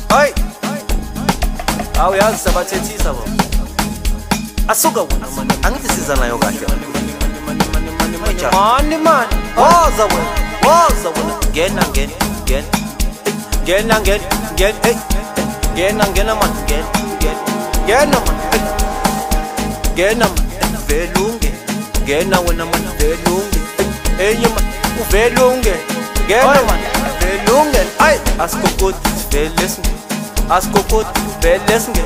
Hayi awuyazi sabathethisa bo asuka wena manje angithi siza nayo kahle mani woza wena ngena hey ngena man ngena man velunge ngena wena man velunge enye man uvelunge ngena man velunge ay asikokoti velesnge asikokoti velesnge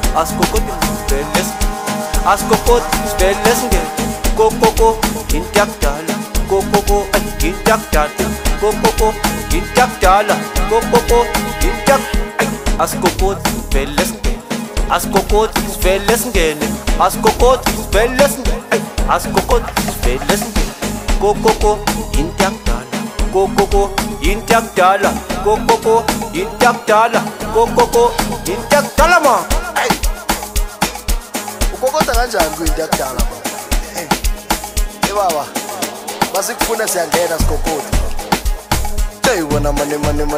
asikokoti velesnge kokoko intakdala kokoko intakdala kokoko intakdala kokoko intak ay asikokoti velesnge asikokoti velesngene asikokoti velesnge ay asikokoti velesnge kokoko intakdala kokoko intakdala kokoko intakdala kokoko intakdala ma ay ukokota kanjani kuyintakdala ba baba basikufuna siyangena sikokoti hey wona mane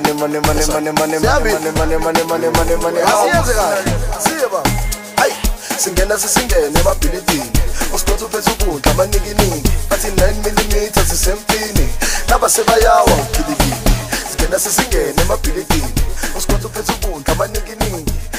asiyenze kahle siye baba ay singena sisingene emabhilidini usikotha uphethe ukudla amanikiningi athi 9mm sisempini laba sebayawa uphilipili singena sisingene emabhilidini usikotha uphethe ukudla amanikiningi